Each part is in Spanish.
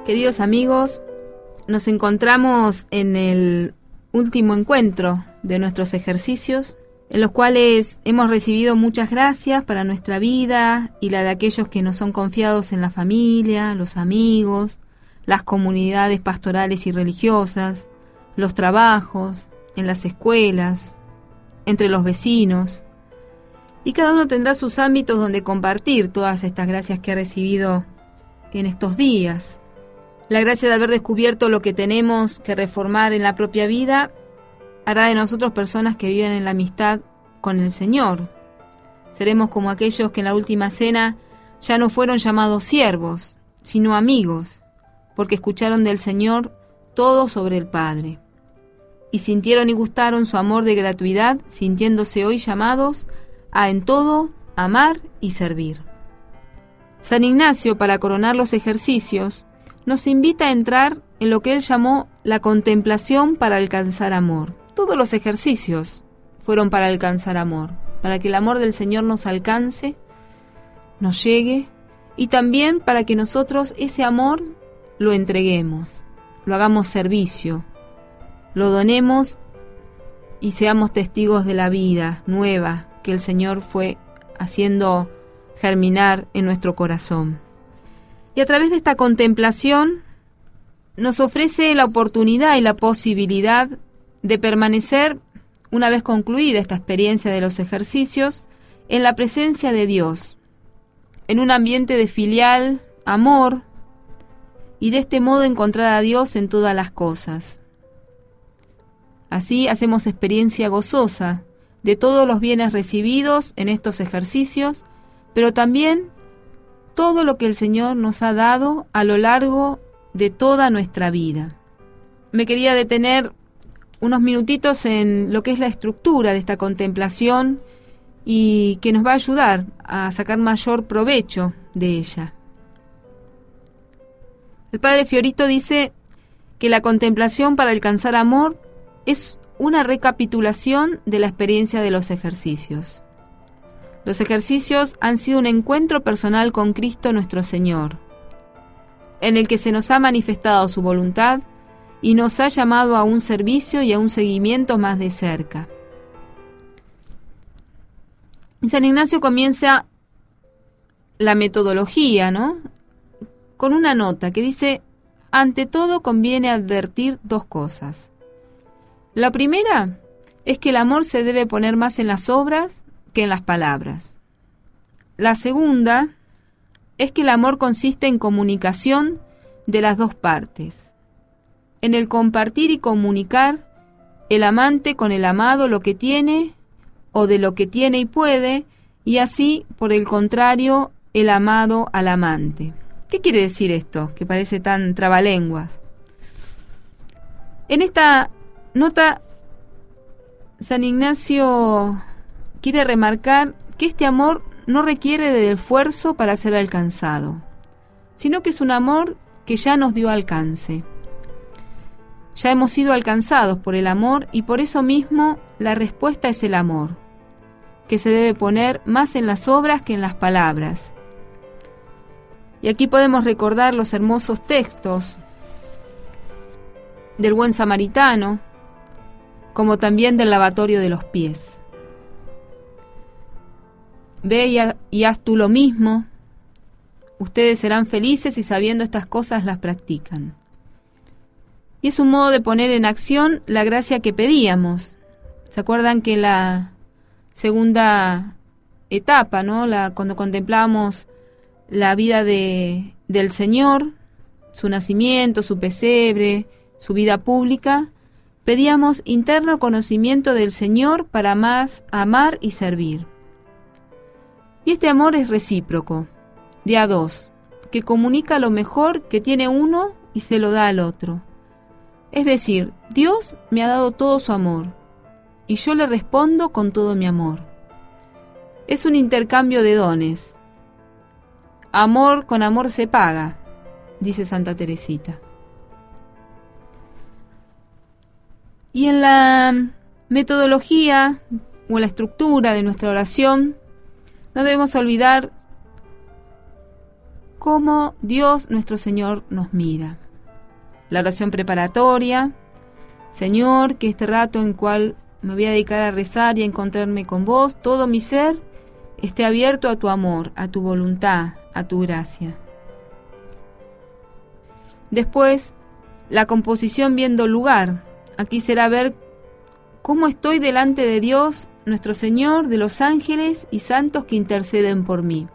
Queridos amigos, nos encontramos en el último encuentro de nuestros ejercicios, en los cuales hemos recibido muchas gracias para nuestra vida y la de aquellos que nos son confiados en la familia, los amigos, las comunidades pastorales y religiosas, los trabajos, en las escuelas, entre los vecinos. Y cada uno tendrá sus ámbitos donde compartir todas estas gracias que ha recibido en estos días. La gracia de haber descubierto lo que tenemos que reformar en la propia vida hará de nosotros personas que viven en la amistad con el Señor. Seremos como aquellos que en la última cena ya no fueron llamados siervos, sino amigos, porque escucharon del Señor todo sobre el Padre. Y sintieron y gustaron su amor de gratuidad, sintiéndose hoy llamados a en todo amar y servir. San Ignacio, para coronar los ejercicios, nos invita a entrar en lo que él llamó la contemplación para alcanzar amor. Todos los ejercicios fueron para alcanzar amor, para que el amor del Señor nos alcance, nos llegue, y también para que nosotros ese amor lo entreguemos, lo hagamos servicio, lo donemos y seamos testigos de la vida nueva que el Señor fue haciendo germinar en nuestro corazón. Y a través de esta contemplación nos ofrece la oportunidad y la posibilidad de permanecer, una vez concluida esta experiencia de los ejercicios, en la presencia de Dios, en un ambiente de filial amor, y de este modo encontrar a Dios en todas las cosas. Así hacemos experiencia gozosa de todos los bienes recibidos en estos ejercicios, pero también todo lo que el Señor nos ha dado a lo largo de toda nuestra vida. Me quería detener unos minutitos en lo que es la estructura de esta contemplación y que nos va a ayudar a sacar mayor provecho de ella. El Padre Fiorito dice que la contemplación para alcanzar amor es una recapitulación de la experiencia de los ejercicios. Los ejercicios han sido un encuentro personal con Cristo nuestro Señor, en el que se nos ha manifestado su voluntad y nos ha llamado a un servicio y a un seguimiento más de cerca. San Ignacio comienza la metodología, ¿no?, con una nota que dice: ante todo conviene advertir dos cosas. La primera es que el amor se debe poner más en las obras que en las palabras. La segunda es que el amor consiste en comunicación de las dos partes, en el compartir y comunicar el amante con el amado lo que tiene o de lo que tiene y puede, y así, por el contrario, el amado al amante. ¿Qué quiere decir esto, que parece tan trabalenguas? En esta nota, San Ignacio quiere remarcar que este amor no requiere de esfuerzo para ser alcanzado, sino que es un amor que ya nos dio alcance. Ya hemos sido alcanzados por el amor y por eso mismo la respuesta es el amor, que se debe poner más en las obras que en las palabras. Y aquí podemos recordar los hermosos textos del buen samaritano, como también del lavatorio de los pies. Ve y haz tú lo mismo. Ustedes serán felices y sabiendo estas cosas las practican. Y es un modo de poner en acción la gracia que pedíamos. ¿Se acuerdan que la segunda etapa, ¿no?, cuando contemplamos la vida del Señor, su nacimiento, su pesebre, su vida pública, pedíamos interno conocimiento del Señor para más amar y servir? Y este amor es recíproco, de a dos, que comunica lo mejor que tiene uno y se lo da al otro. Es decir, Dios me ha dado todo su amor, y yo le respondo con todo mi amor. Es un intercambio de dones. Amor con amor se paga, dice Santa Teresita. Y en la metodología o en la estructura de nuestra oración, no debemos olvidar cómo Dios nuestro Señor nos mira. La oración preparatoria: Señor, que este rato en cual me voy a dedicar a rezar y a encontrarme con vos, todo mi ser esté abierto a tu amor, a tu voluntad, a tu gracia. Después, la composición viendo lugar. Aquí será ver cómo estoy delante de Dios, nuestro Señor, de los ángeles y santos que interceden por mí.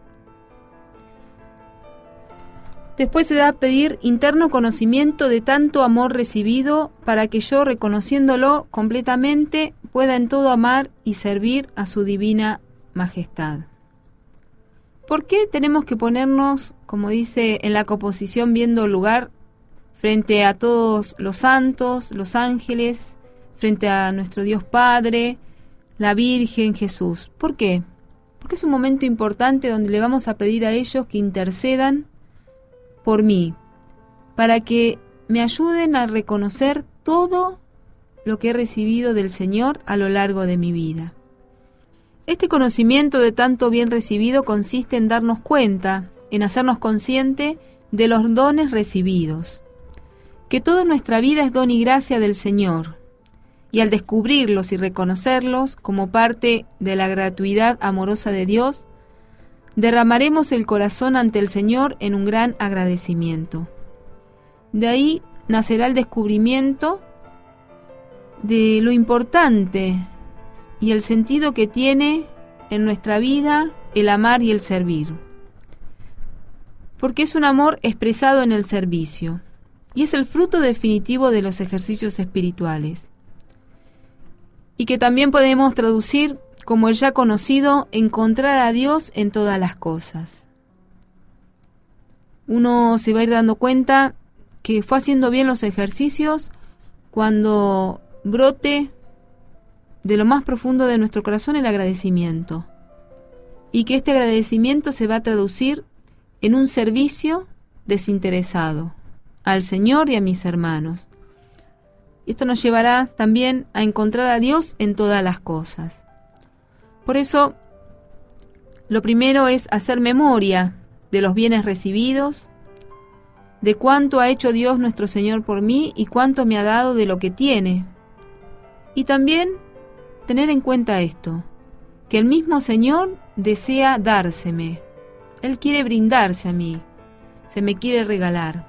Después se da a pedir interno conocimiento de tanto amor recibido, para que yo, reconociéndolo completamente, pueda en todo amar y servir a su divina majestad. ¿Por qué tenemos que ponernos, como dice en la composición viendo lugar, frente a todos los santos, los ángeles, frente a nuestro Dios Padre, la Virgen, Jesús? ¿Por qué? Porque es un momento importante donde le vamos a pedir a ellos que intercedan por mí, para que me ayuden a reconocer todo lo que he recibido del Señor a lo largo de mi vida. Este conocimiento de tanto bien recibido consiste en darnos cuenta, en hacernos consciente de los dones recibidos, que toda nuestra vida es don y gracia del Señor, y al descubrirlos y reconocerlos como parte de la gratuidad amorosa de Dios, derramaremos el corazón ante el Señor en un gran agradecimiento. De ahí nacerá el descubrimiento de lo importante y el sentido que tiene en nuestra vida el amar y el servir. Porque es un amor expresado en el servicio, y es el fruto definitivo de los ejercicios espirituales. Y que también podemos traducir como el ya conocido: encontrar a Dios en todas las cosas. Uno se va a ir dando cuenta que fue haciendo bien los ejercicios cuando brote de lo más profundo de nuestro corazón el agradecimiento, y que este agradecimiento se va a traducir en un servicio desinteresado al Señor y a mis hermanos. Esto nos llevará también a encontrar a Dios en todas las cosas. Por eso, lo primero es hacer memoria de los bienes recibidos, de cuánto ha hecho Dios nuestro Señor por mí y cuánto me ha dado de lo que tiene. Y también tener en cuenta esto, que el mismo Señor desea dárseme. Él quiere brindarse a mí, se me quiere regalar.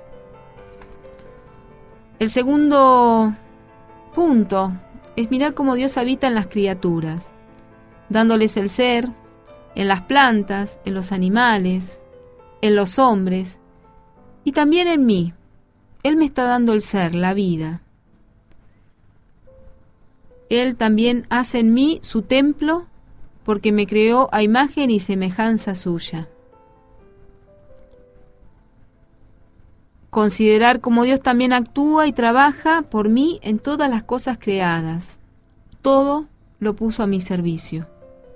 El segundo punto es mirar cómo Dios habita en las criaturas, dándoles el ser, en las plantas, en los animales, en los hombres y también en mí. Él me está dando el ser, la vida. Él también hace en mí su templo, porque me creó a imagen y semejanza suya. Considerar cómo Dios también actúa y trabaja por mí en todas las cosas creadas. Todo lo puso a mi servicio.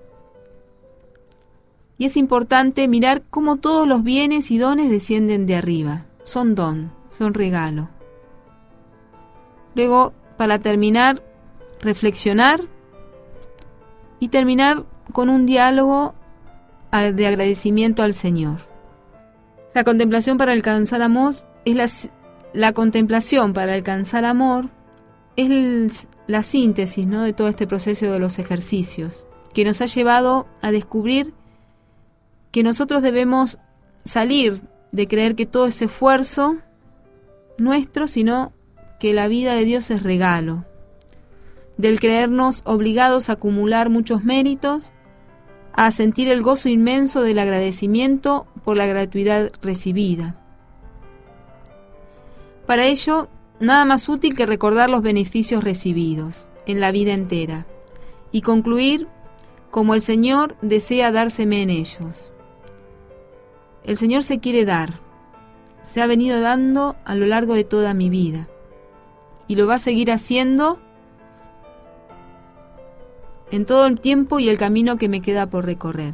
Y es importante mirar cómo todos los bienes y dones descienden de arriba. Son don, son regalo. Luego, para terminar, reflexionar y terminar con un diálogo de agradecimiento al Señor. La contemplación para alcanzar amor es la contemplación para alcanzar amor es la síntesis, ¿no?, de todo este proceso de los ejercicios, que nos ha llevado a descubrir que nosotros debemos salir de creer que todo es esfuerzo nuestro, sino que la vida de Dios es regalo, del creernos obligados a acumular muchos méritos, a sentir el gozo inmenso del agradecimiento por la gratuidad recibida. Para ello, nada más útil que recordar los beneficios recibidos en la vida entera y concluir como el Señor desea dárseme en ellos. El Señor se quiere dar, se ha venido dando a lo largo de toda mi vida y lo va a seguir haciendo en todo el tiempo y el camino que me queda por recorrer.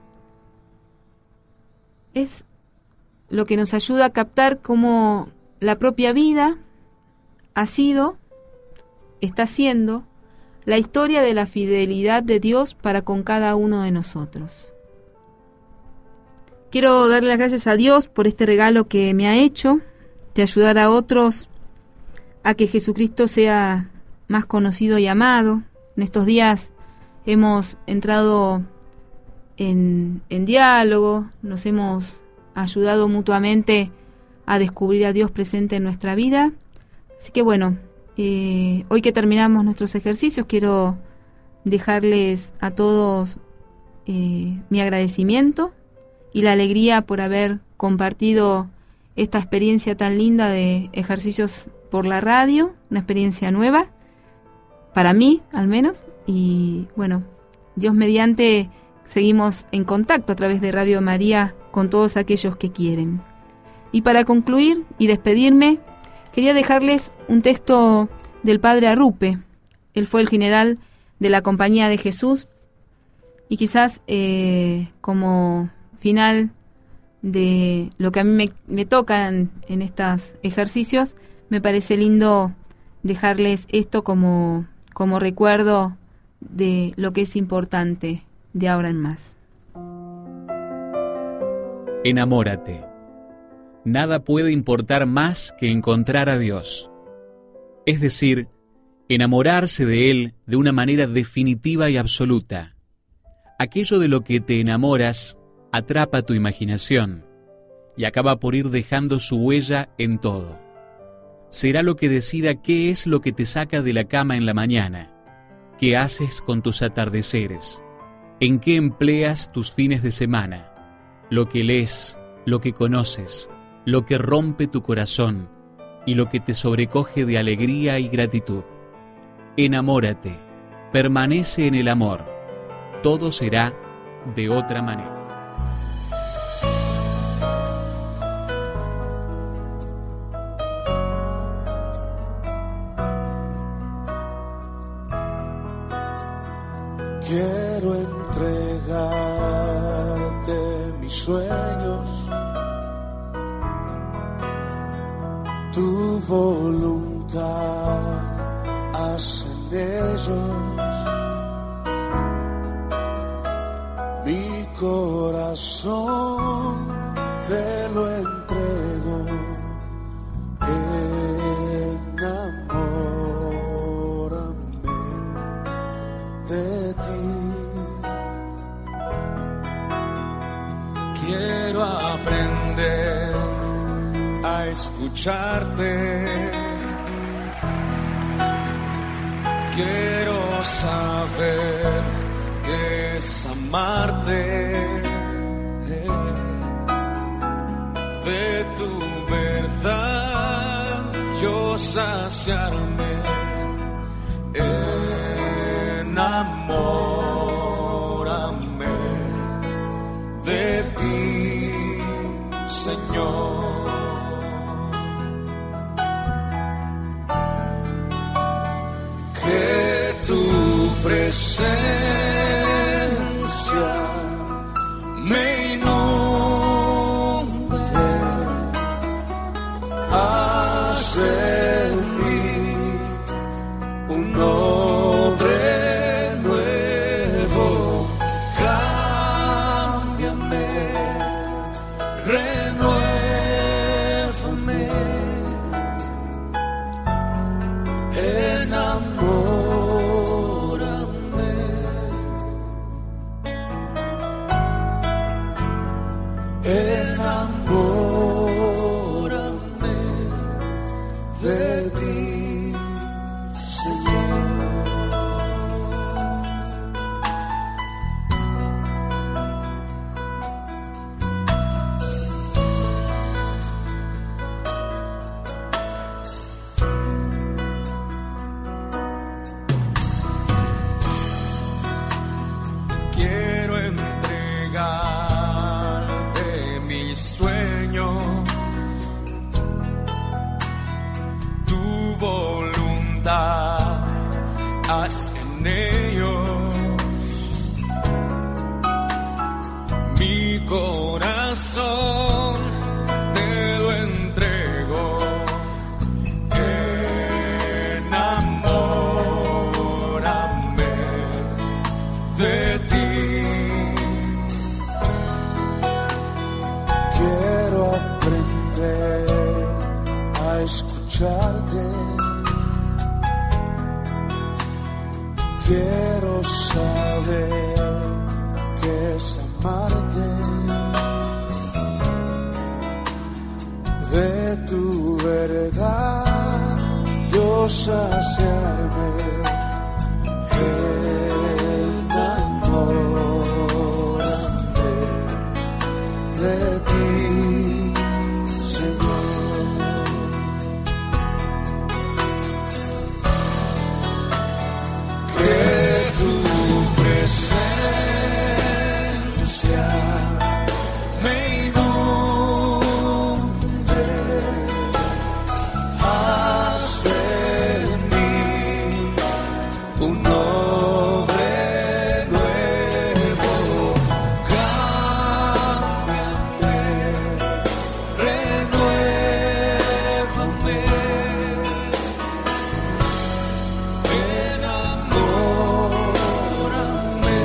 Es lo que nos ayuda a captar cómo la propia vida ha sido, está siendo, la historia de la fidelidad de Dios para con cada uno de nosotros. Quiero darle las gracias a Dios por este regalo que me ha hecho, de ayudar a otros a que Jesucristo sea más conocido y amado. En estos días hemos entrado en diálogo, nos hemos ayudado mutuamente a descubrir a Dios presente en nuestra vida. Así que bueno, hoy que terminamos nuestros ejercicios, quiero dejarles a todos mi agradecimiento y la alegría por haber compartido esta experiencia tan linda de ejercicios por la radio, una experiencia nueva, para mí al menos. Y bueno, Dios mediante, seguimos en contacto a través de Radio María con todos aquellos que quieren. Y para concluir y despedirme, quería dejarles un texto del padre Arrupe. Él fue el general de la Compañía de Jesús, y quizás como final de lo que a mí me toca en estos ejercicios, me parece lindo dejarles esto como recuerdo de lo que es importante de ahora en más. Enamórate. Nada puede importar más que encontrar a Dios. Es decir, enamorarse de Él de una manera definitiva y absoluta. Aquello de lo que te enamoras atrapa tu imaginación y acaba por ir dejando su huella en todo. Será lo que decida qué es lo que te saca de la cama en la mañana, qué haces con tus atardeceres, en qué empleas tus fines de semana, lo que lees, lo que conoces, lo que rompe tu corazón y lo que te sobrecoge de alegría y gratitud. Enamórate, permanece en el amor, todo será de otra manera. Quiero entregarte mis sueños, tu voluntad, haz en ellos. Mi corazón te lo entrego, enamórame de ti. Quiero aprender a escucharte. Quiero saber qué es amarte. De tu verdad yo saciarme. Enamórame de ti, Señor. Que tu presencia me inunde, haz en mí un hombre nuevo, cámbiame, renuévame, enamórame, enamórame de ti, Señor. Quiero entregarte mis sueños, tu voluntad, haz en ellos. Mi corazón te lo entrego, enamórame de ti. escucharte. Quiero saber qué es amarte. De tu verdad yo saciarme. Enamórame de ti, Señor. Que tu presencia me inunde, haz de mí un hombre nuevo. Cámbiame, renuévame, enamórame,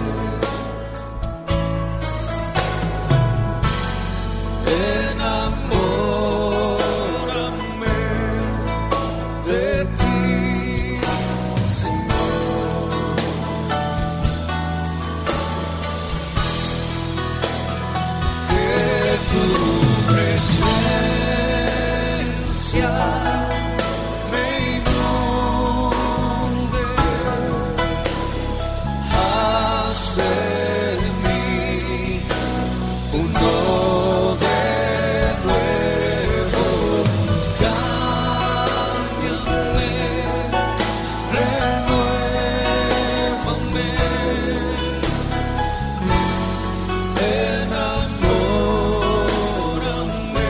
enamórame de ti, Señor. Que tu presencia me inunde, haz de mí un hombre nuevo. Cámbiame, renuévame, enamórame,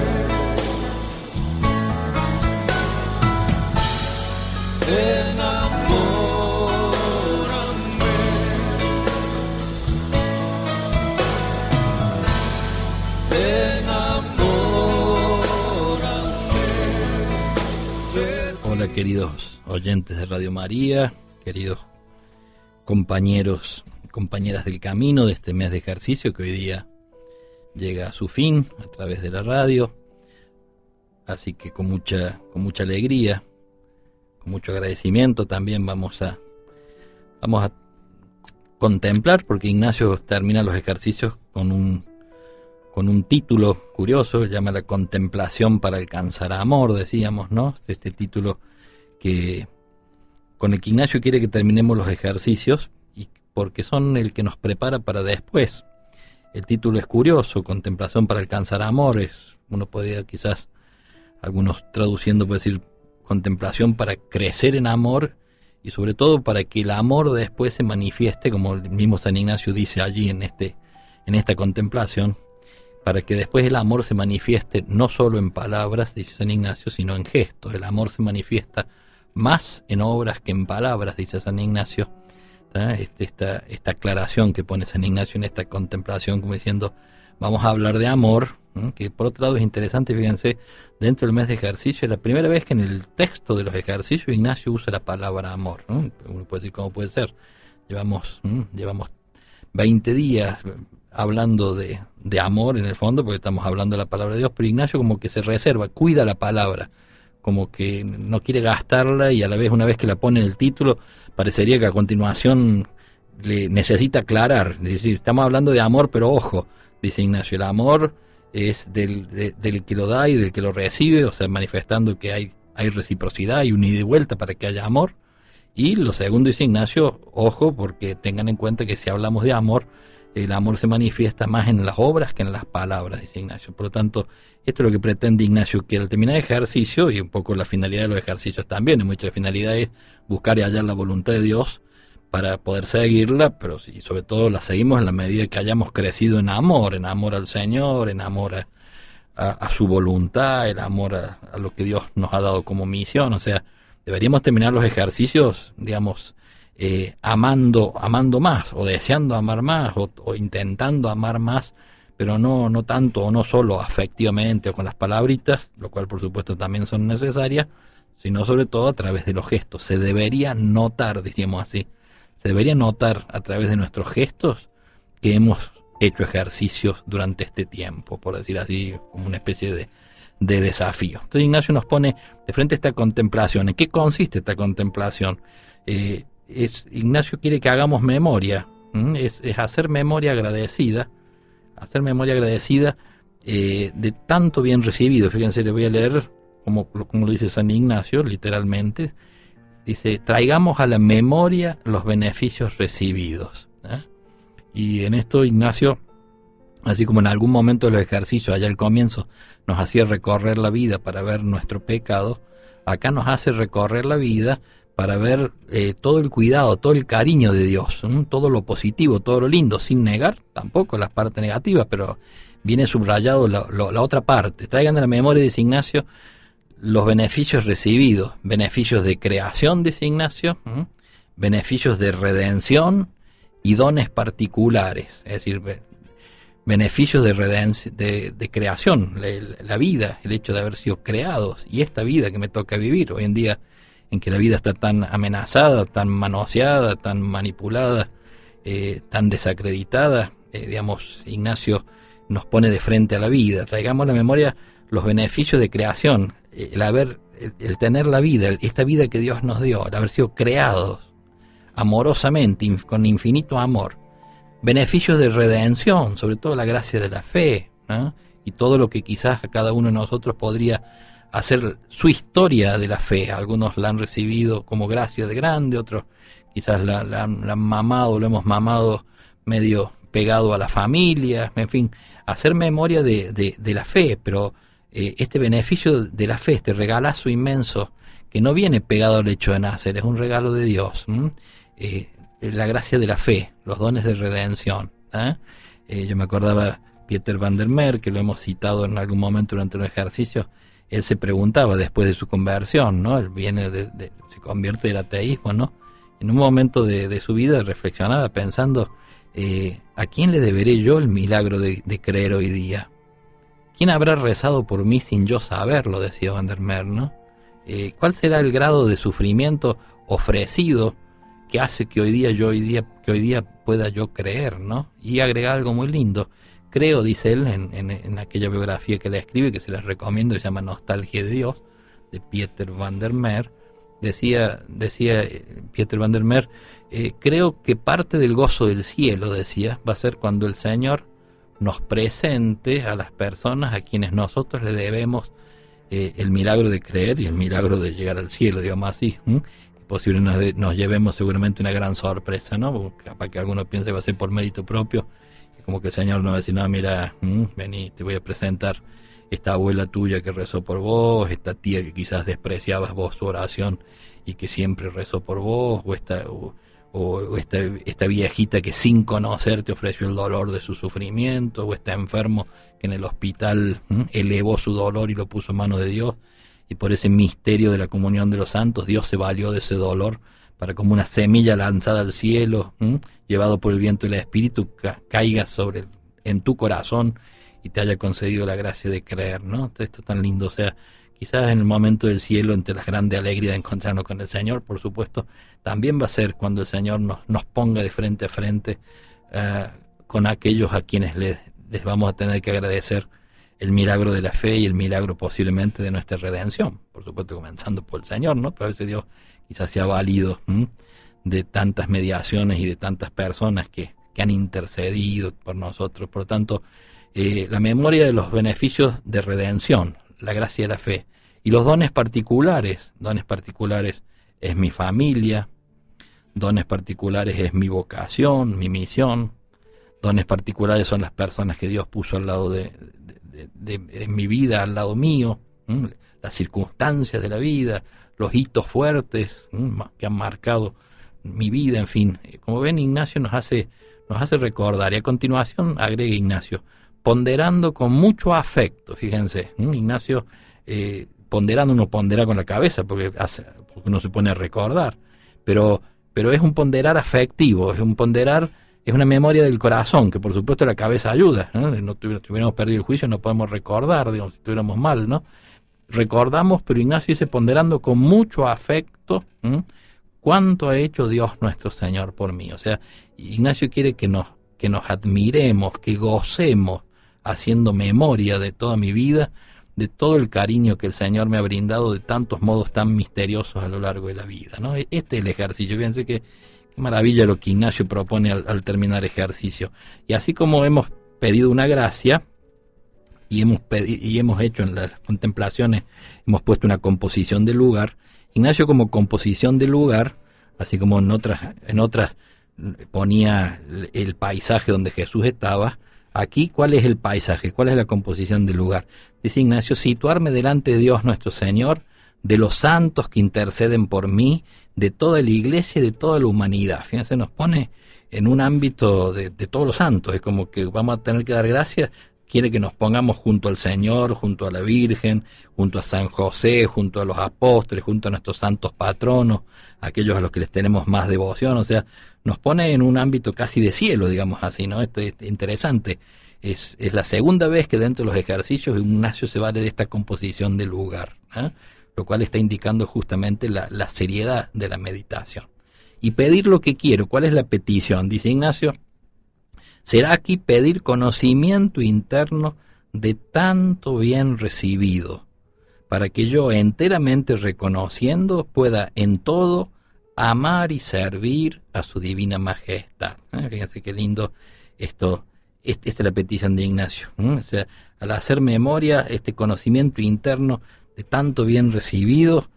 Hola queridos oyentes de Radio María, queridos compañeros y compañeras del camino de este mes de ejercicio que hoy día llega a su fin a través de la radio. Así que con mucha alegría, con mucho agradecimiento también vamos a contemplar, porque Ignacio termina los ejercicios con un título curioso, se llama La contemplación para alcanzar amor, decíamos, ¿no? Este título con el que Ignacio quiere que terminemos los ejercicios, y porque son el que nos prepara para después. El título es curioso, Contemplación para alcanzar amor, uno podría quizás, algunos traduciendo puede decir contemplación para crecer en amor, y sobre todo para que el amor después se manifieste, como el mismo San Ignacio dice allí en esta contemplación, para que después el amor se manifieste no solo en palabras, dice San Ignacio, sino en gestos. El amor se manifiesta más en obras que en palabras, dice San Ignacio. Esta aclaración que pone San Ignacio en esta contemplación, como diciendo, vamos a hablar de amor, que por otro lado es interesante, fíjense, dentro del mes de ejercicio es la primera vez que en el texto de los ejercicios Ignacio usa la palabra amor, ¿no? Uno puede decir, ¿cómo puede ser? Llevamos 20 días hablando de amor en el fondo, porque estamos hablando de la palabra de Dios, pero Ignacio como que se reserva, cuida la palabra, como que no quiere gastarla, y a la vez, una vez que la pone en el título, parecería que a continuación le necesita aclarar, es decir, estamos hablando de amor, pero ojo, dice Ignacio, el amor es del que lo da y del que lo recibe, o sea, manifestando que hay reciprocidad y un ida y vuelta para que haya amor. Y lo segundo, dice Ignacio, ojo, porque tengan en cuenta que si hablamos de amor, el amor se manifiesta más en las obras que en las palabras, dice Ignacio. Por lo tanto, esto es lo que pretende Ignacio, que al terminar el ejercicio, y un poco la finalidad de los ejercicios también, mucha finalidad es buscar y hallar la voluntad de Dios para poder seguirla, pero y sobre todo la seguimos en la medida que hayamos crecido en amor al Señor, en amor a su voluntad, el amor a lo que Dios nos ha dado como misión. O sea, deberíamos terminar los ejercicios, digamos, amando más, o deseando amar más, o intentando amar más, pero no tanto o no solo afectivamente o con las palabritas, lo cual por supuesto también son necesarias, sino sobre todo a través de los gestos. Se debería notar, diríamos así, se debería notar a través de nuestros gestos que hemos hecho ejercicios durante este tiempo, por decir así, como una especie de desafío. Entonces Ignacio nos pone de frente a esta contemplación. ¿En qué consiste esta contemplación? Ignacio quiere que hagamos memoria, es hacer memoria agradecida, de tanto bien recibido. Fíjense, le voy a leer como lo dice San Ignacio, literalmente. Dice, traigamos a la memoria los beneficios recibidos. Y en esto Ignacio, así como en algún momento de los ejercicios, allá al comienzo, nos hacía recorrer la vida para ver nuestro pecado, acá nos hace recorrer la vida para ver todo el cuidado, todo el cariño de Dios, todo lo positivo, todo lo lindo, sin negar tampoco las partes negativas, pero viene subrayado la otra parte. Traigan a la memoria, dice Ignacio, los beneficios recibidos, beneficios de creación, dice Ignacio, beneficios de redención y dones particulares, es decir, beneficios de creación, la vida, el hecho de haber sido creados, y esta vida que me toca vivir hoy en día, en que la vida está tan amenazada, tan manoseada, tan manipulada, tan desacreditada. Digamos, Ignacio nos pone de frente a la vida. Traigamos a la memoria los beneficios de creación, el tener la vida, esta vida que Dios nos dio, el haber sido creados amorosamente, con infinito amor. Beneficios de redención, sobre todo la gracia de la fe, ¿no? Y todo lo que quizás a cada uno de nosotros podría hacer su historia de la fe. Algunos la han recibido como gracia de grande, otros quizás la han mamado, lo hemos mamado medio pegado a la familia, en fin, hacer memoria de la fe, pero este beneficio de la fe, este regalazo inmenso, que no viene pegado al hecho de nacer, es un regalo de Dios, la gracia de la fe, los dones de redención. Yo me acordaba Pieter van der Meer, que lo hemos citado en algún momento durante un ejercicio. Él se preguntaba después de su conversión, ¿no? Él se convierte del ateísmo, ¿no? En un momento de su vida reflexionaba pensando, ¿a quién le deberé yo el milagro de creer hoy día? ¿Quién habrá rezado por mí sin yo saberlo?, decía van der Meer, ¿no? ¿Cuál será el grado de sufrimiento ofrecido que hace que hoy día pueda yo creer, ¿no? Y agregar algo muy lindo. Creo, dice él, en aquella biografía que le escribe, que se les recomiendo, se llama Nostalgia de Dios, de Pieter van der Meer. Decía Pieter van der Meer, creo que parte del gozo del cielo, decía, va a ser cuando el Señor nos presente a las personas a quienes nosotros le debemos el milagro de creer y el milagro de llegar al cielo, digamos así. Posible nos llevemos seguramente una gran sorpresa, ¿no? Porque capaz que alguno piense que va a ser por mérito propio, como que el Señor nos va a decir, no, mira, vení, te voy a presentar esta abuela tuya que rezó por vos, esta tía que quizás despreciabas vos su oración y que siempre rezó por vos, o esta viejita que sin conocer te ofreció el dolor de su sufrimiento, o este enfermo que en el hospital elevó su dolor y lo puso en manos de Dios, y por ese misterio de la comunión de los santos Dios se valió de ese dolor para, como una semilla lanzada al cielo, llevado por el viento del Espíritu, caiga en tu corazón y te haya concedido la gracia de creer, ¿no? Esto es tan lindo. O sea, quizás en el momento del cielo, entre la grande alegría de encontrarnos con el Señor, por supuesto, también va a ser cuando el Señor nos ponga de frente a frente con aquellos a quienes les vamos a tener que agradecer el milagro de la fe y el milagro posiblemente de nuestra redención, por supuesto comenzando por el Señor, ¿no? Pero a veces Dios quizás se ha valido de tantas mediaciones y de tantas personas que han intercedido por nosotros. Por lo tanto, la memoria de los beneficios de redención, la gracia de la fe, y los dones particulares es mi familia, dones particulares es mi vocación, mi misión, dones particulares son las personas que Dios puso al lado de mi vida, al lado mío, las circunstancias de la vida, los hitos fuertes que han marcado mi vida, en fin. Como ven, Ignacio nos hace recordar, y a continuación agrega Ignacio, ponderando con mucho afecto. Fíjense, Ignacio, ponderando, uno pondera con la cabeza porque uno se pone a recordar, pero es un ponderar afectivo, es una memoria del corazón, que por supuesto la cabeza ayuda, ¿no? Si tuviéramos perdido el juicio no podemos recordar, digamos, si estuviéramos mal, ¿no? Recordamos, pero Ignacio dice, ponderando con mucho afecto, cuánto ha hecho Dios nuestro Señor por mí. O sea, Ignacio quiere que nos admiremos, que gocemos, haciendo memoria de toda mi vida, de todo el cariño que el Señor me ha brindado de tantos modos tan misteriosos a lo largo de la vida, ¿no? Este es el ejercicio. Fíjense qué maravilla lo que Ignacio propone al terminar ejercicio. Y así como hemos pedido una gracia y hemos hecho en las contemplaciones, hemos puesto una composición del lugar, Ignacio como composición del lugar, así como en otras ponía el paisaje donde Jesús estaba, aquí ¿cuál es el paisaje? ¿Cuál es la composición del lugar? Dice Ignacio, situarme delante de Dios nuestro Señor, de los santos que interceden por mí, de toda la iglesia y de toda la humanidad. Fíjense, nos pone en un ámbito de todos los santos, es como que vamos a tener que dar gracias, quiere que nos pongamos junto al Señor, junto a la Virgen, junto a San José, junto a los apóstoles, junto a nuestros santos patronos, aquellos a los que les tenemos más devoción, o sea, nos pone en un ámbito casi de cielo, digamos así, ¿no? Esto es interesante. Es la segunda vez que dentro de los ejercicios Ignacio se vale de esta composición del lugar, ¿eh? Lo cual está indicando justamente la seriedad de la meditación. Y pedir lo que quiero, ¿cuál es la petición? Dice Ignacio, será aquí pedir conocimiento interno de tanto bien recibido, para que yo enteramente reconociendo pueda en todo amar y servir a su divina majestad. Fíjense qué lindo esto. Esta es la petición de Ignacio. O sea, al hacer memoria, este conocimiento interno de tanto bien recibido,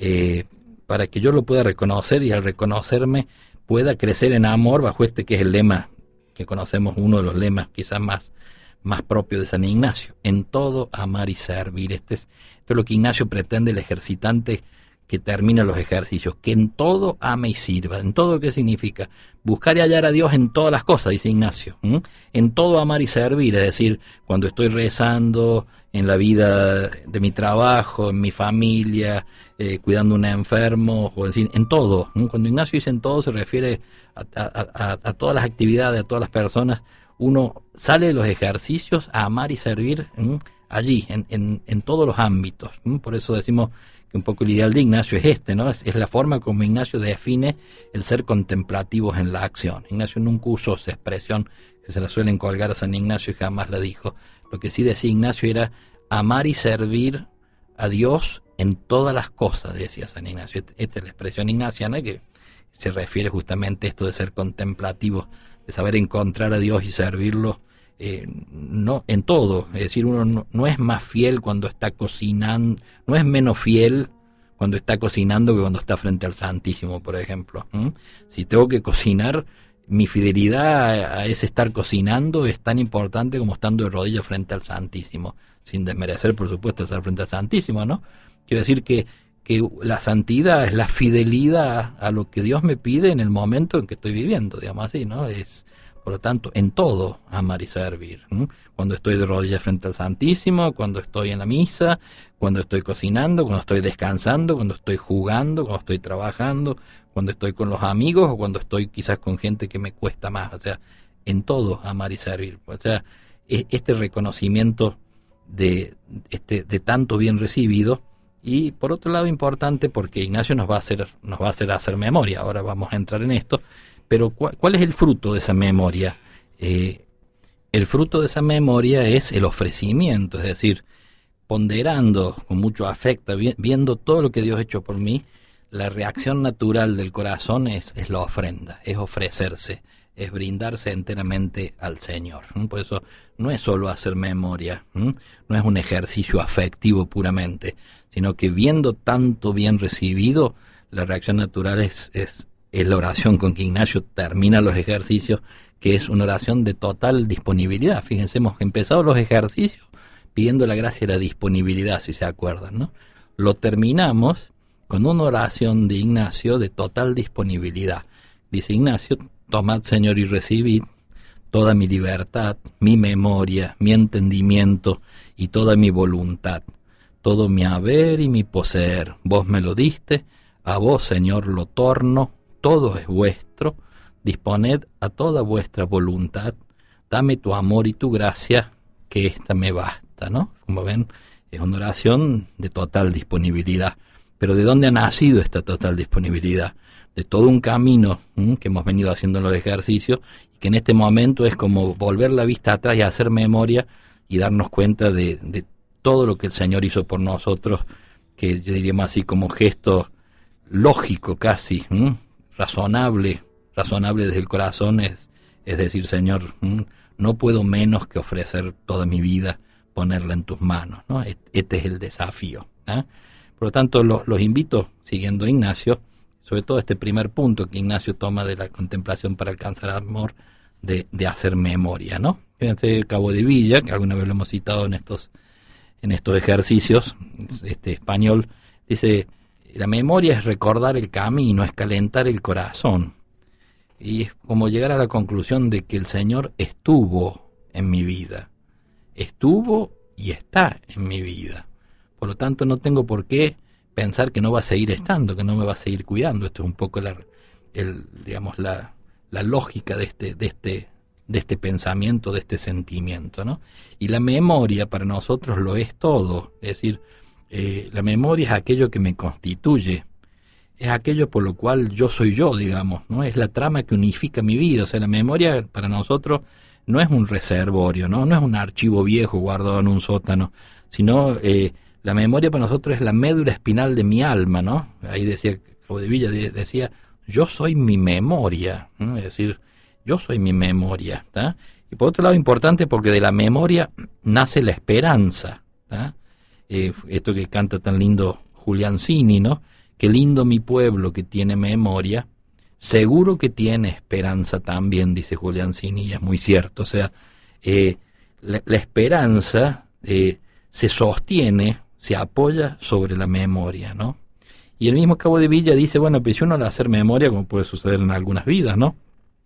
para que yo lo pueda reconocer y al reconocerme pueda crecer en amor bajo este que es el lema que conocemos, uno de los lemas quizás más propio de San Ignacio, en todo amar y servir. Esto es lo que Ignacio pretende, el ejercitante que termina los ejercicios, que en todo ame y sirva. ¿En todo qué significa? Buscar y hallar a Dios en todas las cosas, dice Ignacio. En todo amar y servir, es decir, cuando estoy rezando, en la vida de mi trabajo, en mi familia, cuidando a un enfermo, o en todo. Cuando Ignacio dice en todo se refiere a todas las actividades, a todas las personas. Uno sale de los ejercicios a amar y servir allí, en todos los ámbitos. Por eso decimos que un poco el ideal de Ignacio es este, ¿no? Es la forma como Ignacio define el ser contemplativos en la acción. Ignacio nunca usó esa expresión que se la suelen colgar a San Ignacio y jamás la dijo. Lo que sí decía Ignacio era amar y servir a Dios en todas las cosas, decía San Ignacio. Esta es la expresión ignaciana que se refiere justamente a esto de ser contemplativos, de saber encontrar a Dios y servirlo no en todo. Es decir, uno no es más fiel cuando está cocinando, no es menos fiel cuando está cocinando que cuando está frente al Santísimo, por ejemplo. Si tengo que cocinar, mi fidelidad a ese estar cocinando es tan importante como estando de rodillas frente al Santísimo, sin desmerecer, por supuesto, estar frente al Santísimo, ¿no? Quiero decir que la santidad es la fidelidad a lo que Dios me pide en el momento en que estoy viviendo, digamos así, ¿no? Es, por lo tanto, en todo amar y servir. Cuando estoy de rodillas frente al Santísimo, cuando estoy en la misa, cuando estoy cocinando, cuando estoy descansando, cuando estoy jugando, cuando estoy trabajando, cuando estoy con los amigos o cuando estoy quizás con gente que me cuesta más. O sea, en todo amar y servir. O sea, este reconocimiento de tanto bien recibido. Y por otro lado importante, porque Ignacio nos va a hacer memoria. Ahora vamos a entrar en esto. Pero ¿cuál es el fruto de esa memoria? El fruto de esa memoria es el ofrecimiento, es decir, ponderando con mucho afecto, viendo todo lo que Dios ha hecho por mí, la reacción natural del corazón es la ofrenda, es ofrecerse, es brindarse enteramente al Señor. Por eso no es solo hacer memoria, no es un ejercicio afectivo puramente, sino que viendo tanto bien recibido, la reacción natural es la oración con que Ignacio termina los ejercicios, que es una oración de total disponibilidad. Fíjense, hemos empezado los ejercicios pidiendo la gracia y la disponibilidad, si se acuerdan, ¿no? Lo terminamos con una oración de Ignacio de total disponibilidad. Dice Ignacio, tomad, Señor, y recibid toda mi libertad, mi memoria, mi entendimiento y toda mi voluntad, todo mi haber y mi poseer. Vos me lo diste, a vos, Señor, lo torno, todo es vuestro, disponed a toda vuestra voluntad, dame tu amor y tu gracia, que ésta me basta, ¿no? Como ven, es una oración de total disponibilidad. Pero ¿de dónde ha nacido esta total disponibilidad? De todo un camino que hemos venido haciendo en los ejercicios, y que en este momento es como volver la vista atrás y hacer memoria y darnos cuenta de todo lo que el Señor hizo por nosotros, que yo diríamos así como gesto lógico casi, razonable desde el corazón, es decir, Señor, no puedo menos que ofrecer toda mi vida, ponerla en tus manos, ¿no? Este es el desafío, ¿eh? Por lo tanto, los invito, siguiendo a Ignacio, sobre todo este primer punto que Ignacio toma de la contemplación para alcanzar amor, de hacer memoria, ¿no? Fíjense, Cabo de Villa, que alguna vez lo hemos citado en estos ejercicios, español, dice: la memoria es recordar el camino, es calentar el corazón. Y es como llegar a la conclusión de que el Señor estuvo en mi vida. Estuvo y está en mi vida. Por lo tanto, no tengo por qué pensar que no va a seguir estando, que no me va a seguir cuidando. Esto es un poco la lógica de este pensamiento, de este sentimiento, ¿no? Y la memoria para nosotros lo es todo. Es decir, la memoria es aquello que me constituye, es aquello por lo cual yo soy yo, digamos, ¿no? Es la trama que unifica mi vida. O sea, la memoria para nosotros no es un reservorio, ¿no? No es un archivo viejo guardado en un sótano, sino la memoria para nosotros es la médula espinal de mi alma, ¿no? Ahí decía, Cabo de Villa decía, yo soy mi memoria, ¿no? Es decir, yo soy mi memoria, ¿tá? Y por otro lado, importante porque de la memoria nace la esperanza, ¿tá? Esto que canta tan lindo Julián Cini, ¿no? Qué lindo mi pueblo que tiene memoria, seguro que tiene esperanza también, dice Julián Cini, y es muy cierto. O sea, la esperanza se sostiene, se apoya sobre la memoria, ¿no? Y el mismo Cabo de Villa dice, bueno, pues si uno al hacer memoria, como puede suceder en algunas vidas, ¿no?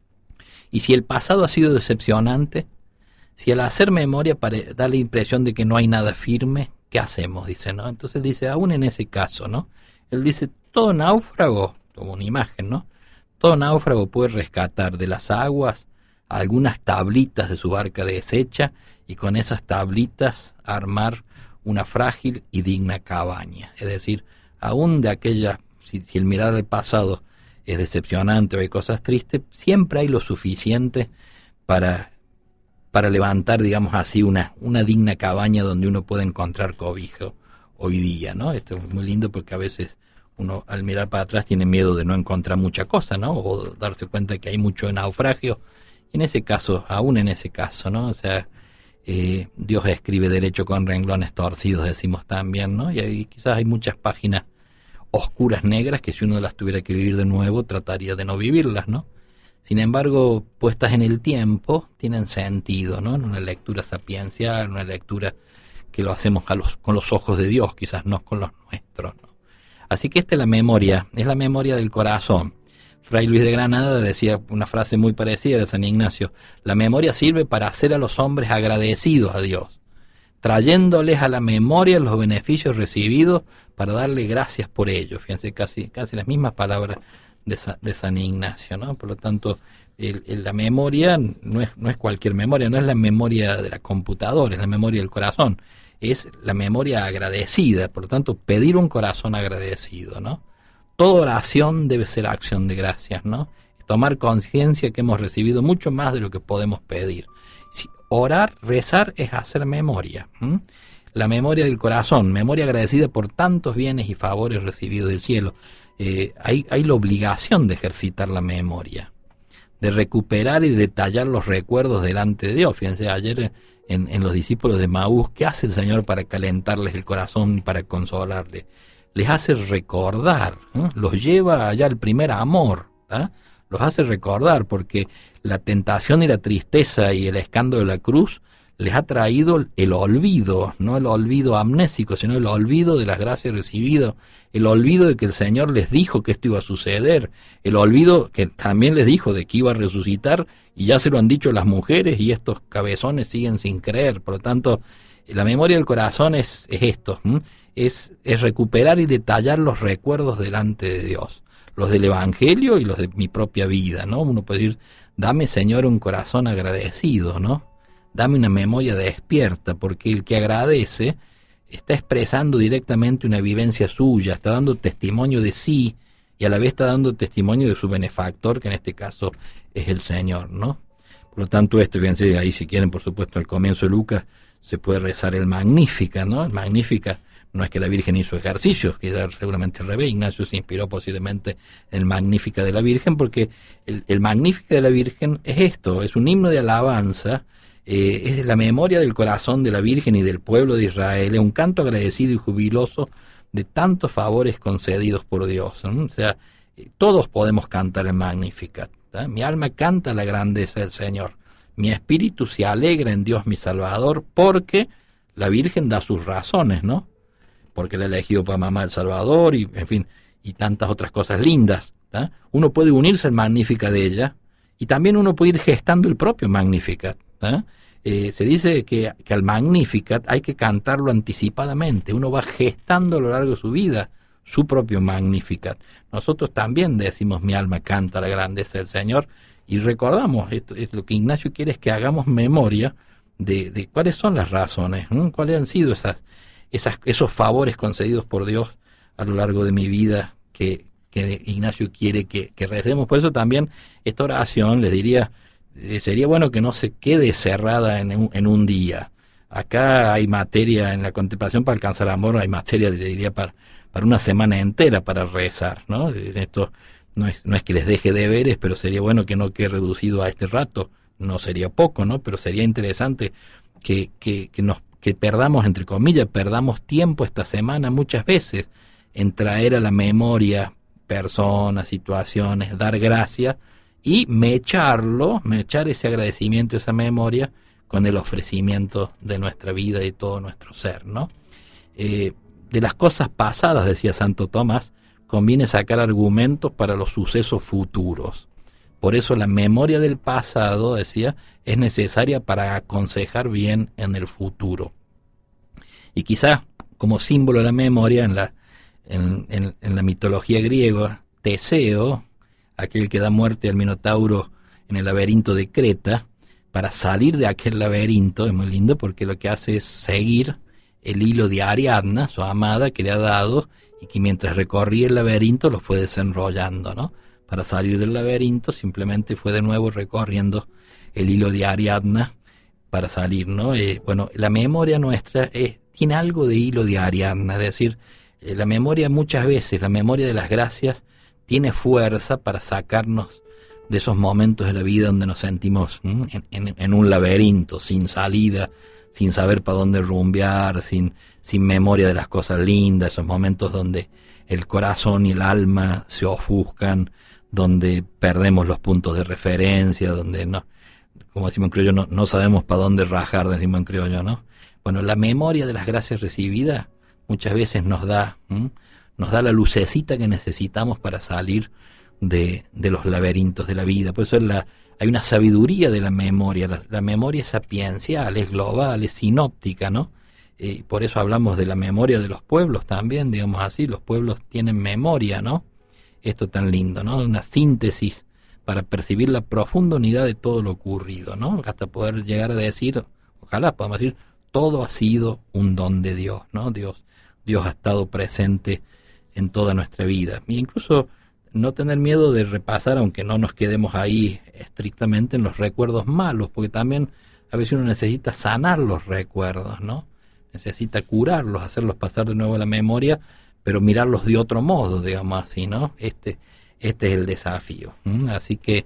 Y si el pasado ha sido decepcionante, si al hacer memoria da la impresión de que no hay nada firme, ¿qué hacemos? Dice, ¿no? Entonces dice, aún en ese caso, ¿no? Él dice, todo náufrago, como una imagen, ¿no? Todo náufrago puede rescatar de las aguas algunas tablitas de su barca deshecha y con esas tablitas armar una frágil y digna cabaña. Es decir, aún de aquella, si el mirar al pasado es decepcionante o hay cosas tristes, siempre hay lo suficiente para levantar, digamos así, una digna cabaña donde uno pueda encontrar cobijo hoy día, ¿no? Esto es muy lindo porque a veces uno al mirar para atrás tiene miedo de no encontrar mucha cosa, ¿no? O darse cuenta que hay mucho naufragio. Y en ese caso, aún en ese caso, ¿no? O sea, Dios escribe derecho con renglones torcidos, decimos también, ¿no? Y ahí quizás hay muchas páginas oscuras, negras, que si uno las tuviera que vivir de nuevo, trataría de no vivirlas, ¿no? Sin embargo, puestas en el tiempo, tienen sentido, ¿no? En una lectura sapiencial, una lectura que lo hacemos con los ojos de Dios, quizás no con los nuestros, ¿no? Así que esta es la memoria del corazón. Fray Luis de Granada decía una frase muy parecida de San Ignacio: la memoria sirve para hacer a los hombres agradecidos a Dios, trayéndoles a la memoria los beneficios recibidos para darle gracias por ellos. Fíjense, casi las mismas palabras de San Ignacio, ¿no? Por lo tanto, la memoria no es cualquier memoria, no es la memoria de la computadora, es la memoria del corazón, es la memoria agradecida. Por lo tanto, pedir un corazón agradecido, ¿no? Toda oración debe ser acción de gracias, ¿no? Tomar conciencia que hemos recibido mucho más de lo que podemos pedir. Orar, rezar es hacer memoria. La memoria del corazón, memoria agradecida por tantos bienes y favores recibidos del cielo. Hay la obligación de ejercitar la memoria, de recuperar y detallar los recuerdos delante de Dios. Fíjense, ayer en los discípulos de Maús, ¿qué hace el Señor para calentarles el corazón y para consolarles? Les hace recordar, ¿eh? Los lleva allá al primer amor, ¿eh? Los hace recordar, porque la tentación y la tristeza y el escándalo de la cruz les ha traído el olvido, no el olvido amnésico, sino el olvido de las gracias recibidas, el olvido de que el Señor les dijo que esto iba a suceder, el olvido que también les dijo de que iba a resucitar, y ya se lo han dicho las mujeres y estos cabezones siguen sin creer. Por lo tanto, la memoria del corazón es esto, es recuperar y detallar los recuerdos delante de Dios, los del Evangelio y los de mi propia vida, ¿no? Uno puede decir, dame, Señor, un corazón agradecido, ¿no? Dame una memoria despierta, porque el que agradece está expresando directamente una vivencia suya, está dando testimonio de sí y a la vez está dando testimonio de su benefactor, que en este caso es el Señor, ¿no? Por lo tanto, esto, fíjense ahí si quieren, por supuesto, al comienzo de Lucas, se puede rezar el Magníficat, ¿no? El Magníficat no es que la Virgen hizo ejercicios, que ya seguramente al revés, Ignacio se inspiró posiblemente en el Magníficat de la Virgen, porque el Magníficat de la Virgen es esto, es un himno de alabanza, es la memoria del corazón de la Virgen y del pueblo de Israel, es un canto agradecido y jubiloso de tantos favores concedidos por Dios, ¿no? O sea, todos podemos cantar el Magníficat, ¿tá? Mi alma canta la grandeza del Señor, mi espíritu se alegra en Dios mi Salvador, porque la Virgen da sus razones, ¿no? Porque la ha elegido para mamá del Salvador, y en fin, y tantas otras cosas lindas, ¿tá? Uno puede unirse al Magníficat de ella, y también uno puede ir gestando el propio Magníficat, ¿tá? Se dice que al Magníficat hay que cantarlo anticipadamente, uno va gestando a lo largo de su vida su propio Magníficat. Nosotros también decimos mi alma canta la grandeza del Señor, y recordamos, esto es lo que Ignacio quiere, es que hagamos memoria de cuáles son las razones, cuáles han sido esos favores concedidos por Dios a lo largo de mi vida que Ignacio quiere que recemos. Por eso también esta oración, les diría, sería bueno que no se quede cerrada en un día. Acá hay materia en la contemplación para alcanzar amor, hay materia, le diría, para una semana entera para rezar, ¿no? Esto no es que les deje deberes, pero sería bueno que no quede reducido a este rato. No sería poco, ¿no? Pero sería interesante que perdamos, entre comillas, perdamos tiempo esta semana muchas veces en traer a la memoria personas, situaciones, dar gracias y mechar ese agradecimiento, esa memoria con el ofrecimiento de nuestra vida y todo nuestro ser, ¿no? De las cosas pasadas, decía Santo Tomás, conviene sacar argumentos para los sucesos futuros. Por eso la memoria del pasado, decía, es necesaria para aconsejar bien en el futuro. Y quizá como símbolo de la memoria en la mitología griega, Teseo, aquel que da muerte al Minotauro en el laberinto de Creta, para salir de aquel laberinto, es muy lindo porque lo que hace es seguir el hilo de Ariadna, su amada, que le ha dado, y que mientras recorría el laberinto lo fue desenrollando, ¿no? Para salir del laberinto simplemente fue de nuevo recorriendo el hilo de Ariadna para salir, ¿no? Bueno, la memoria nuestra tiene algo de hilo de Ariadna, es decir, la memoria muchas veces, la memoria de las gracias, tiene fuerza para sacarnos de esos momentos de la vida donde nos sentimos en un laberinto, sin salida, sin saber para dónde rumbear, sin memoria de las cosas lindas, esos momentos donde el corazón y el alma se ofuscan, donde perdemos los puntos de referencia, donde no, como decimos en criollo, no sabemos para dónde rajar, decimos en criollo, ¿no? Bueno, la memoria de las gracias recibidas muchas veces nos da la lucecita que necesitamos para salir de los laberintos de la vida. Por eso hay una sabiduría de la memoria. La memoria es sapiencial, es global, es sinóptica, ¿no? Por eso hablamos de la memoria de los pueblos también, digamos así. Los pueblos tienen memoria, ¿no? Esto tan lindo, ¿no? Una síntesis para percibir la profunda unidad de todo lo ocurrido, ¿no? Hasta poder llegar a decir, ojalá podamos decir, todo ha sido un don de Dios, ¿no? Dios ha estado presente en toda nuestra vida. E incluso no tener miedo de repasar, aunque no nos quedemos ahí estrictamente en los recuerdos malos, porque también a veces uno necesita sanar los recuerdos, ¿no? Necesita curarlos, hacerlos pasar de nuevo a la memoria, pero mirarlos de otro modo, digamos así, ¿no? Este es el desafío. Así que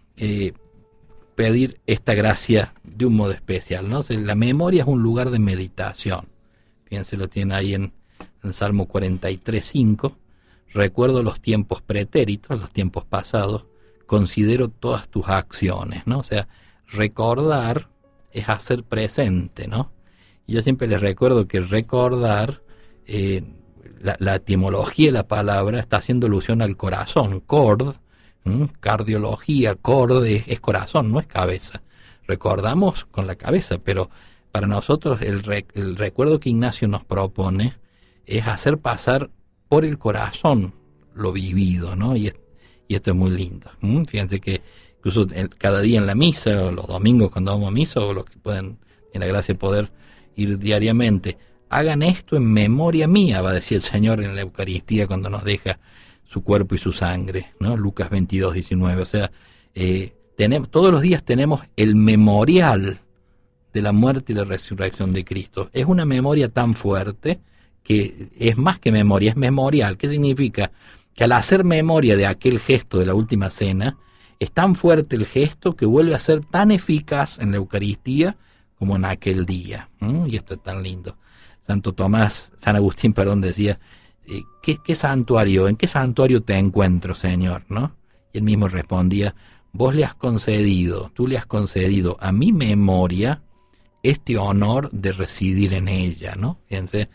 pedir esta gracia de un modo especial, ¿no? O sea, la memoria es un lugar de meditación. Fíjense, lo tiene ahí en el Salmo 43:5. Recuerdo los tiempos pretéritos, los tiempos pasados, considero todas tus acciones, ¿no? O sea, recordar es hacer presente, ¿no? Y yo siempre les recuerdo que recordar, la etimología de la palabra está haciendo alusión al corazón, cord, cardiología, cord es corazón, no es cabeza. Recordamos con la cabeza, pero para nosotros el recuerdo que Ignacio nos propone es hacer pasar por el corazón lo vivido, ¿no? Y esto es muy lindo. Fíjense que incluso cada día en la misa, o los domingos cuando vamos a misa, o los que pueden, en la gracia de poder ir diariamente, hagan esto en memoria mía, va a decir el Señor en la Eucaristía cuando nos deja su cuerpo y su sangre, ¿no? Lucas 22:19. O sea, todos los días tenemos el memorial de la muerte y la resurrección de Cristo. Es una memoria tan fuerte que es más que memoria, es memorial. ¿Qué significa? Que al hacer memoria de aquel gesto de la última cena, es tan fuerte el gesto que vuelve a ser tan eficaz en la Eucaristía como en aquel día. Y esto es tan lindo. San Agustín, decía, ¿qué santuario? ¿En qué santuario te encuentro, Señor? ¿No? Y él mismo respondía, tú le has concedido a mi memoria este honor de residir en ella, ¿no? Fíjense,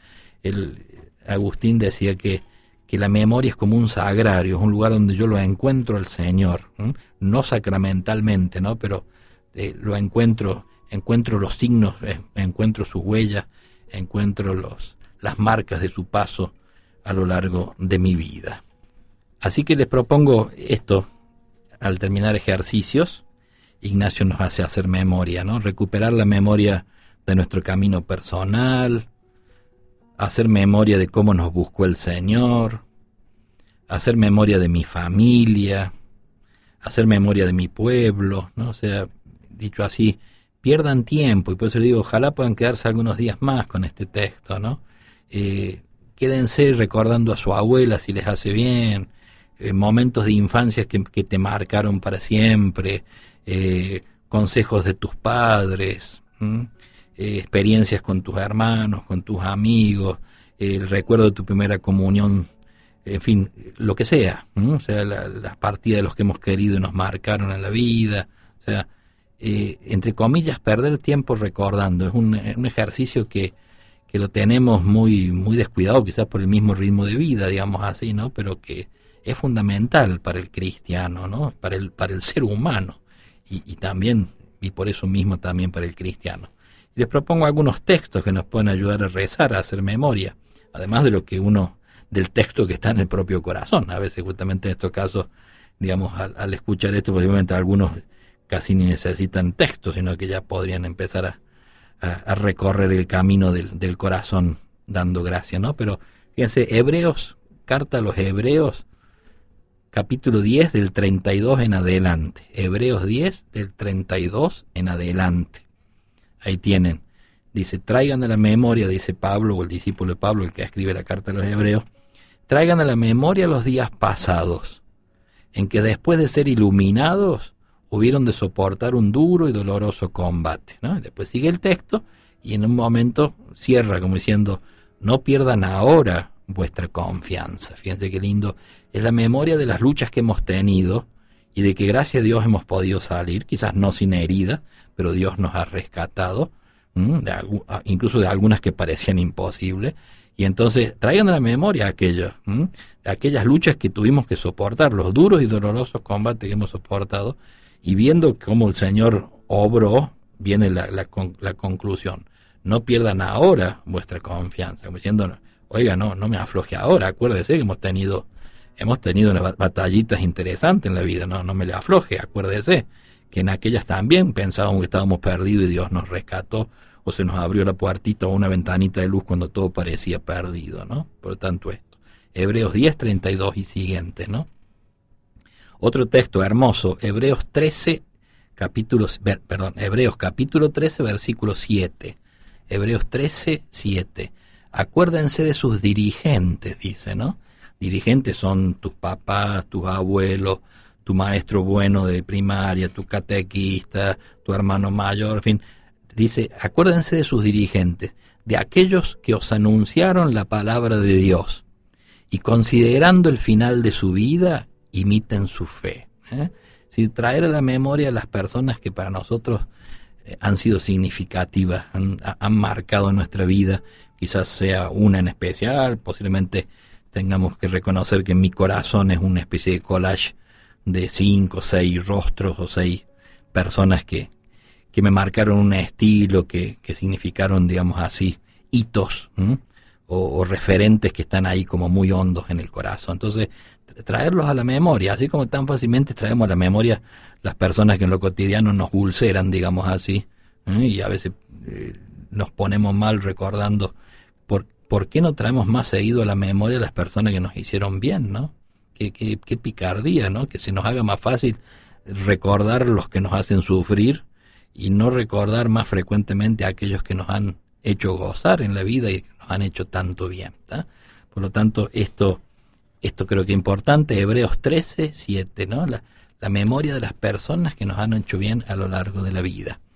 Agustín decía que la memoria es como un sagrario, es un lugar donde yo lo encuentro al Señor, no sacramentalmente, ¿no? Pero lo encuentro los signos, encuentro sus huellas, encuentro las marcas de su paso a lo largo de mi vida. Así que les propongo esto, al terminar ejercicios, Ignacio nos hace hacer memoria, ¿no? Recuperar la memoria de nuestro camino personal, hacer memoria de cómo nos buscó el Señor, hacer memoria de mi familia, hacer memoria de mi pueblo, ¿no? O sea, dicho así, pierdan tiempo, y por eso les digo, ojalá puedan quedarse algunos días más con este texto, ¿no? Quédense recordando a su abuela si les hace bien, momentos de infancia que te marcaron para siempre, consejos de tus padres, experiencias con tus hermanos, con tus amigos, el recuerdo de tu primera comunión, en fin, lo que sea, o sea, las partidas de los que hemos querido y nos marcaron en la vida, o sea, entre comillas, perder tiempo recordando, es un ejercicio que lo tenemos muy descuidado, quizás por el mismo ritmo de vida, digamos así, ¿no? Pero que es fundamental para el cristiano, ¿no? Para el ser humano, y también, y por eso mismo también para el cristiano. Y les propongo algunos textos que nos pueden ayudar a rezar, a hacer memoria, además de del texto que está en el propio corazón. A veces, justamente en estos casos, digamos, al escuchar esto, posiblemente algunos casi ni necesitan texto, sino que ya podrían empezar a recorrer el camino del corazón dando gracia, ¿no? Pero fíjense, carta a los Hebreos, capítulo 10 del 32 en adelante. Hebreos 10 del 32 en adelante. Ahí tienen. Dice, traigan a la memoria, dice Pablo, o el discípulo de Pablo, el que escribe la carta a los Hebreos, traigan a la memoria los días pasados, en que después de ser iluminados, hubieron de soportar un duro y doloroso combate, ¿no? Y después sigue el texto, y en un momento cierra como diciendo, no pierdan ahora vuestra confianza. Fíjense qué lindo. Es la memoria de las luchas que hemos tenido, y de que gracias a Dios hemos podido salir, quizás no sin herida, pero Dios nos ha rescatado, incluso de algunas que parecían imposibles. Y entonces traigan a la memoria aquellas luchas que tuvimos que soportar, los duros y dolorosos combates que hemos soportado, y viendo cómo el Señor obró, viene la conclusión. No pierdan ahora vuestra confianza, como diciendo, oiga, no me afloje ahora, acuérdese que hemos tenido unas batallitas interesantes en la vida, no me le afloje, acuérdese que en aquellas también pensábamos que estábamos perdidos y Dios nos rescató, o se nos abrió la puertita o una ventanita de luz cuando todo parecía perdido, ¿no? Por lo tanto esto, Hebreos 10, 32 y siguiente, ¿no? Otro texto hermoso, Hebreos capítulo 13, versículo 7. Hebreos 13, 7. Acuérdense de sus dirigentes, dice, ¿no? Dirigentes son tus papás, tus abuelos, tu maestro bueno de primaria, tu catequista, tu hermano mayor, en fin. Dice, acuérdense de sus dirigentes, de aquellos que os anunciaron la palabra de Dios, y considerando el final de su vida, imiten su fe. Si traer a la memoria a las personas que para nosotros han sido significativas, han marcado nuestra vida, quizás sea una en especial, posiblemente tengamos que reconocer que en mi corazón es una especie de collage de 5 o 6 rostros o 6 personas que me marcaron un estilo, que significaron, digamos así, hitos, o referentes que están ahí como muy hondos en el corazón. Entonces, traerlos a la memoria, así como tan fácilmente traemos a la memoria las personas que en lo cotidiano nos ulceran, digamos así, y a veces nos ponemos mal recordando. ¿Por qué no traemos más seguido a la memoria las personas que nos hicieron bien, ¿no? Qué picardía, ¿no? Que se nos haga más fácil recordar los que nos hacen sufrir y no recordar más frecuentemente a aquellos que nos han hecho gozar en la vida y que nos han hecho tanto bien, ¿tá? Por lo tanto, esto creo que es importante. Hebreos 13:7, ¿no? La memoria de las personas que nos han hecho bien a lo largo de la vida.